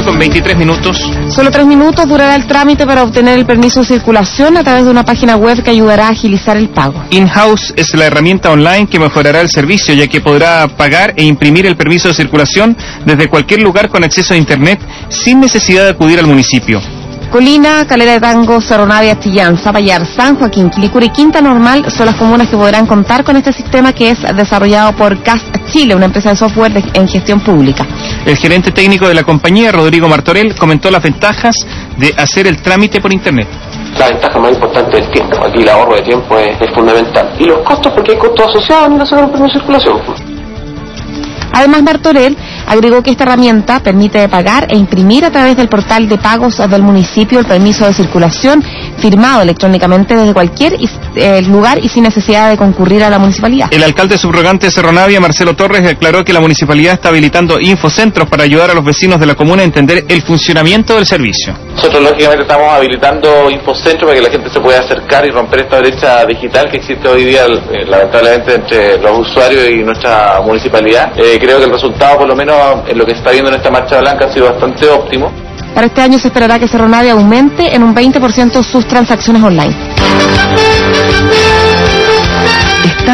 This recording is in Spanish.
7:23. Solo 3 minutos durará el trámite para obtener el permiso de circulación a través de una página web que ayudará a agilizar el pago. InHouse es la herramienta online que mejorará el servicio, ya que podrá pagar e imprimir el permiso de circulación desde cualquier lugar con acceso a Internet sin necesidad de acudir al municipio. Colina, Calera de Tango, Cerro Navia, Chillán, Zapallar, San Joaquín, Quilicura y Quinta Normal son las comunas que podrán contar con este sistema, que es desarrollado por CAS Chile, una empresa de software en gestión pública. El gerente técnico de la compañía, Rodrigo Martorell, comentó las ventajas de hacer el trámite por Internet. La ventaja más importante es el tiempo. Aquí el ahorro de tiempo es fundamental. Y los costos, porque hay costos asociados a sacar un permiso de circulación. Además, Martorell agregó que esta herramienta permite pagar e imprimir a través del portal de pagos del municipio el permiso de circulación firmado electrónicamente desde cualquier lugar y sin necesidad de concurrir a la municipalidad. El alcalde subrogante de Cerro Navia, Marcelo Torres, declaró que la municipalidad está habilitando infocentros para ayudar a los vecinos de la comuna a entender el funcionamiento del servicio. Nosotros lógicamente estamos habilitando infocentros para que la gente se pueda acercar y romper esta brecha digital que existe hoy día lamentablemente entre los usuarios y nuestra municipalidad. Creo que el resultado, por lo menos en lo que se está viendo en esta marcha blanca, ha sido bastante óptimo. Para este año se esperará que Cerro Navia aumente en un 20% sus transacciones online.